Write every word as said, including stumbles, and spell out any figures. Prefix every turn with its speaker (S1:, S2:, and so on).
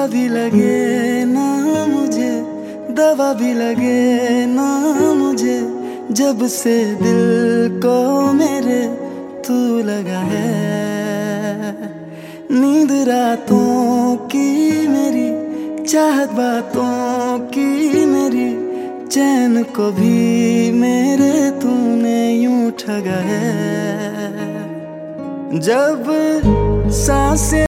S1: भी लगे ना मुझे, दवा भी लगे ना मुझे, जब से दिल को मेरे तू लगा है। नींद रातों की मेरी, चाहत बातों की मेरी, चैन को भी मेरे तूने यूं ठगा है। जब सांसें